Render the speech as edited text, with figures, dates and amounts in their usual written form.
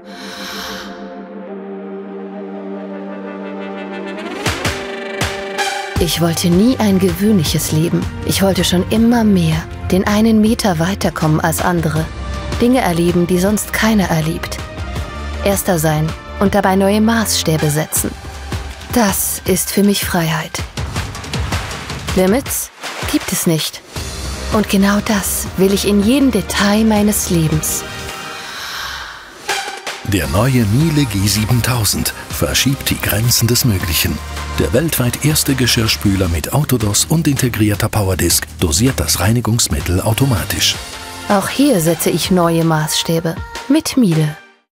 Ich wollte nie ein gewöhnliches Leben. Ich wollte schon immer mehr, den einen Meter weiterkommen als andere. Dinge erleben, die sonst keiner erlebt. Erster sein und dabei neue Maßstäbe setzen. Das ist für mich Freiheit. Limits gibt es nicht. Und genau das will ich in jedem Detail meines Lebens. Der neue Miele G7000 verschiebt die Grenzen des Möglichen. Der weltweit erste Geschirrspüler mit Autodos und integrierter Powerdisk dosiert das Reinigungsmittel automatisch. Auch hier setze ich neue Maßstäbe mit Miele.